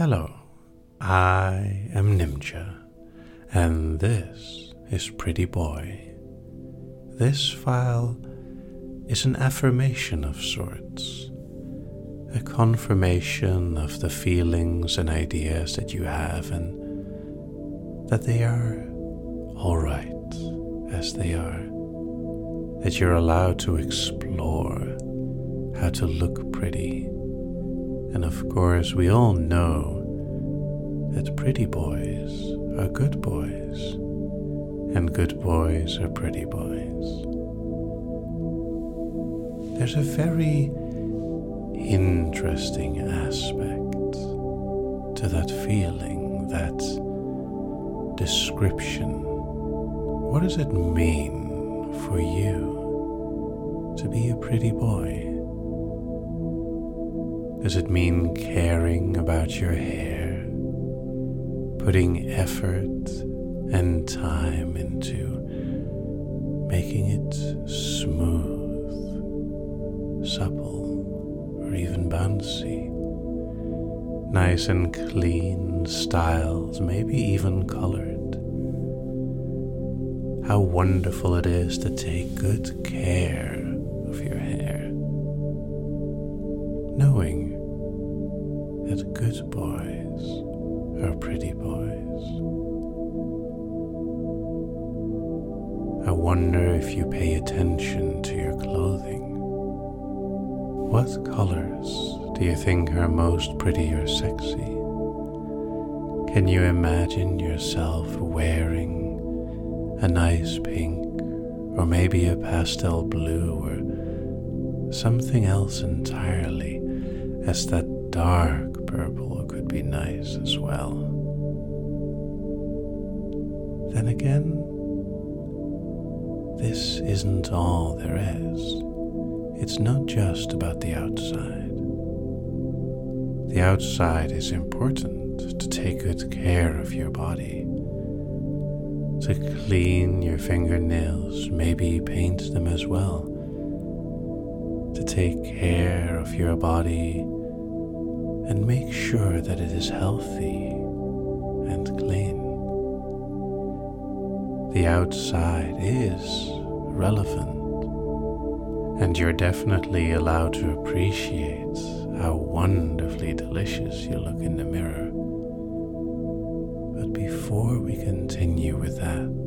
Hello, I am Nimcha, and this is Pretty Boy. This file is an affirmation of sorts, a confirmation of the feelings and ideas that you have, and that they are all right as they are, that you're allowed to explore how to look pretty. And of course, we all know that pretty boys are good boys, and good boys are pretty boys. There's a very interesting aspect to that feeling, that description. What does it mean for you to be a pretty boy? Does it mean caring about your hair, putting effort and time into making it smooth, supple, or even bouncy, nice and clean styles, maybe even colored? How wonderful it is to take good care of your hair, knowing that good boys are pretty boys. I wonder if you pay attention to your clothing. What colors do you think are most pretty or sexy? Can you imagine yourself wearing a nice pink, or maybe a pastel blue, or something else entirely, as that dark purple could be nice as well? Then again, this isn't all there is. It's not just about the outside. The outside is important to take good care of your body, to clean your fingernails, maybe paint them as well, to take care of your body and make sure that it is healthy and clean. The outside is relevant, and you're definitely allowed to appreciate how wonderfully delicious you look in the mirror. But before we continue with that,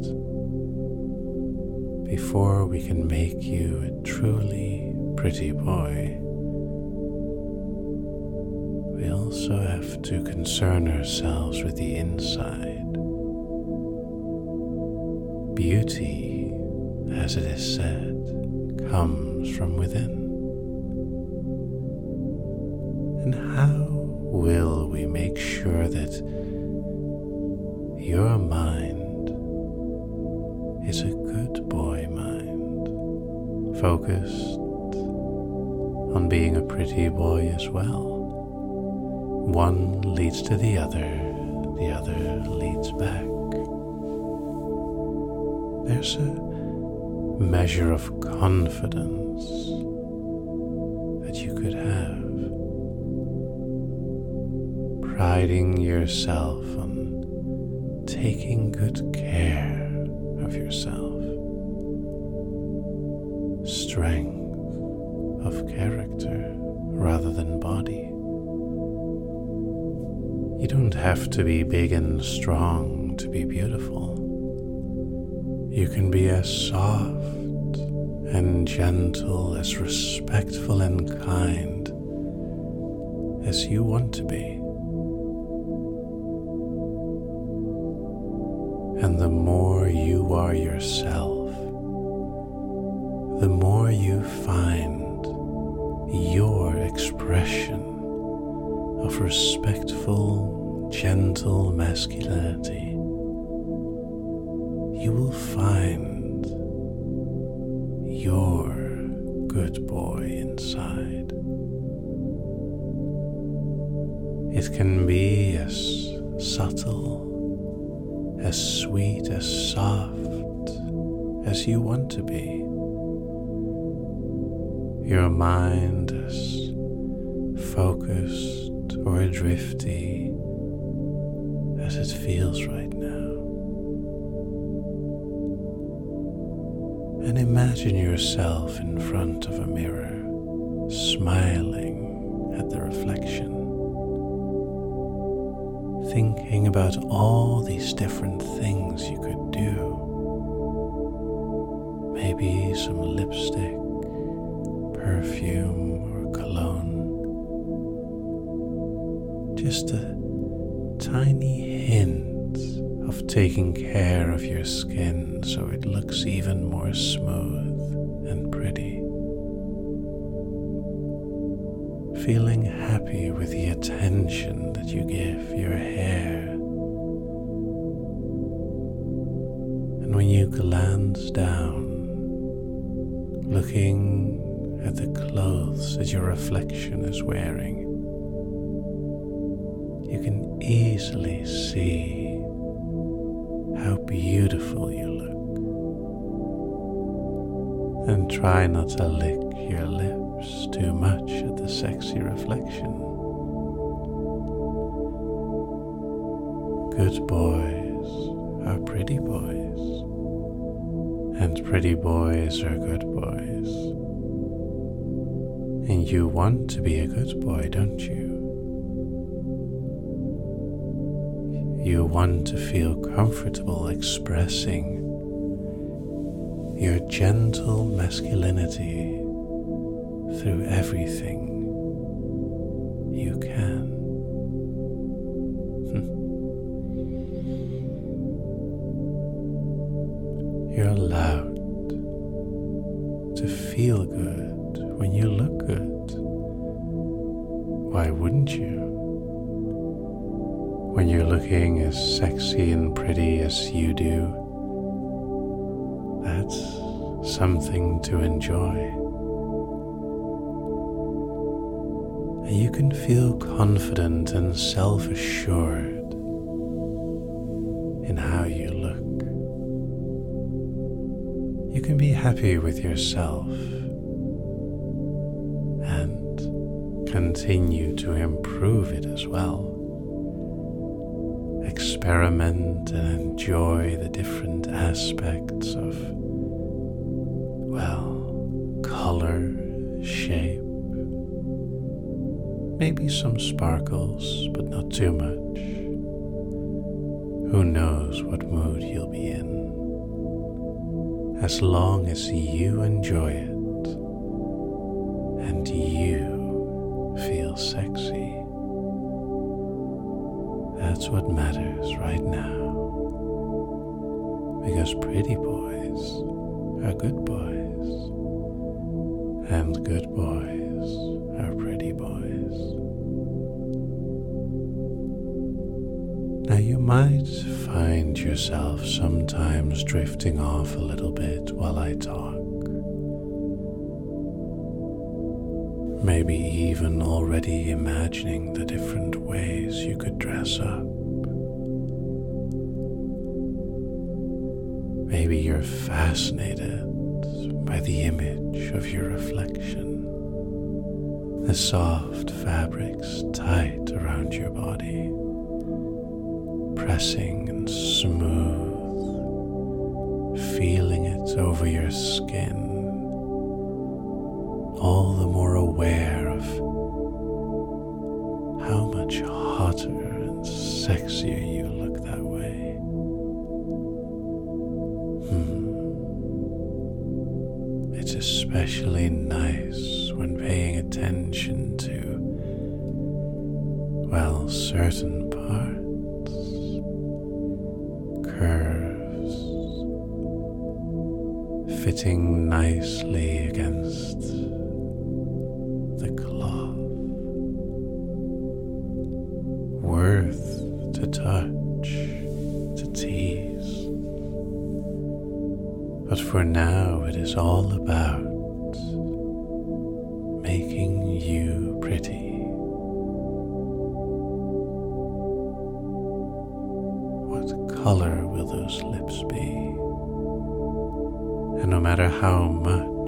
before we can make you a truly pretty boy, we also have to concern ourselves with the inside. Beauty, as it is said, comes from within. And how will we make sure that your mind is a good boy mind, focused on being a pretty boy as well? One leads to the other leads back. There's a measure of confidence that you could have, priding yourself on taking good care of yourself, strength of character rather than body. You don't have to be big and strong to be beautiful. You can be as soft and gentle, as respectful and kind as you want to be. And the more you are yourself, the more you find your expression of respectful, gentle masculinity. You will find your good boy inside. It can be as subtle, as sweet, as soft as you want to be. Your mind is focused or drifty as it feels right now. And imagine yourself in front of a mirror, smiling at the reflection, thinking about all these different things you could do. Maybe some lipstick, perfume, or cologne. Just a tiny hint of taking care of your skin so it looks even more smooth and pretty. Feeling happy with the attention that you give your hair. And when you glance down, looking at the clothes that your reflection is wearing, you can easily see how beautiful you look. And try not to lick your lips too much at the sexy reflection. Good boys are pretty boys, and pretty boys are good boys. And you want to be a good boy, don't you? You want to feel comfortable expressing your gentle masculinity through everything you can. You're allowed to feel good when you look good. Why wouldn't you? When you're looking as sexy and pretty as you do, that's something to enjoy. And you can feel confident and self-assured in how you look. You can be happy with yourself and continue to improve it as well. Experiment and enjoy the different aspects of, well, color, shape, maybe some sparkles, but not too much. Who knows what mood you'll be in? As long as you enjoy it and you feel sexy. That's what matters right now. Because pretty boys are good boys, and good boys are pretty boys. Now you might find yourself sometimes drifting off a little bit while I talk. Maybe even already imagining the different ways you could dress up. Maybe you're fascinated by the image of your reflection, the soft fabrics tight around your body, pressing and smooth, feeling it over your skin, all the more aware of how much hotter and sexier you look that way. It's especially nice when paying attention to, well, certain parts, curves, fitting nicely against the cloth, worth to touch, to tease. But for now, it is all about making you pretty. What color will those lips be? And no matter how much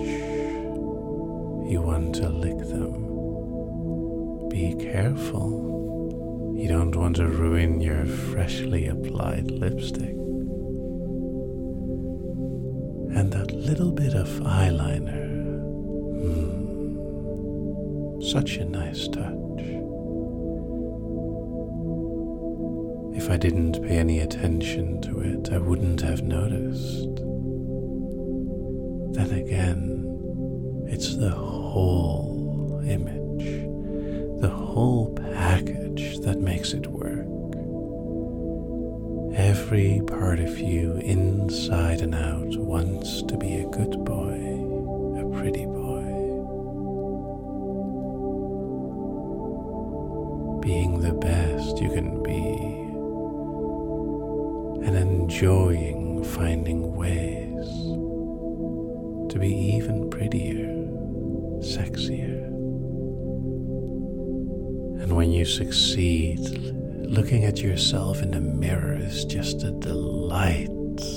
you want to lick them, be careful. You don't want to ruin your freshly applied lipstick. And that little bit of eyeliner. Such a nice touch. If I didn't pay any attention to it, I wouldn't have noticed. Then again, it's the whole image, the whole package that makes it work. Every part of you, inside and out, wants to be a good boy, a pretty boy. Being the best you can be, and enjoying finding ways to be even prettier, sexier. And when you succeed, looking at yourself in the mirror is just a delight,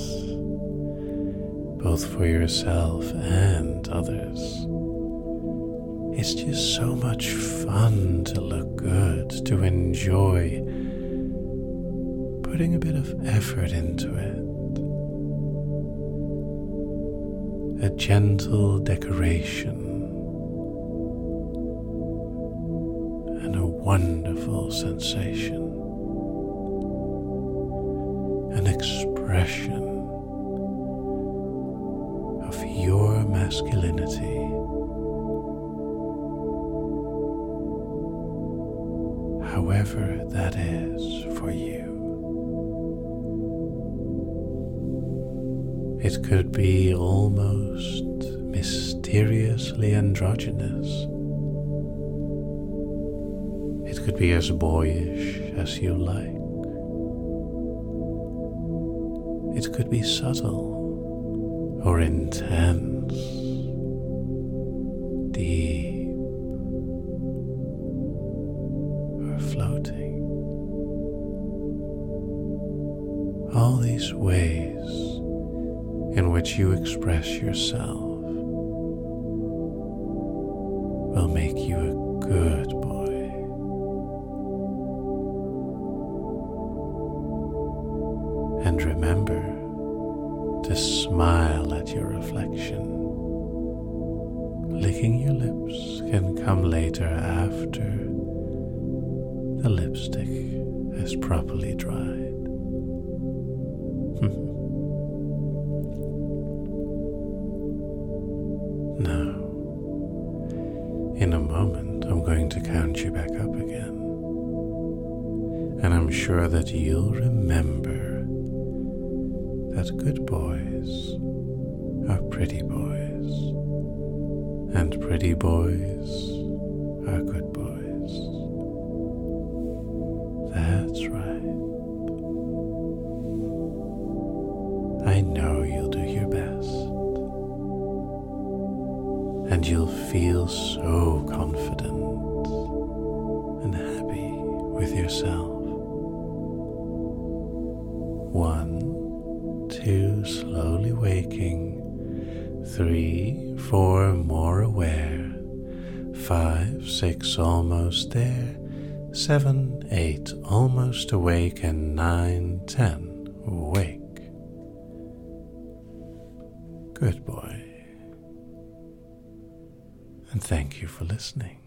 both for yourself and others. It's just so much fun to look good, to enjoy putting a bit of effort into it. A gentle decoration and a wonderful sensation. An expression of your masculinity. However that is for you. It could be almost mysteriously androgynous. It could be as boyish as you like. It could be subtle or intense, deep or floating. All these ways in which you express yourself will make you a good boy. And remember to smile at your reflection. Licking your lips can come later after the lipstick has properly dried. Now, in a moment, I'm going to count you back up again. And I'm sure that you'll remember that good boys are pretty boys, and pretty boys are good boys. That's right. I know you'll do your best. And you'll feel so confident and happy with yourself. 1, 2, slowly waking. 3, 4, more aware. 5, 6, almost there. 7, 8, almost awake. And 9, 10, awake. Good boy. And thank you for listening.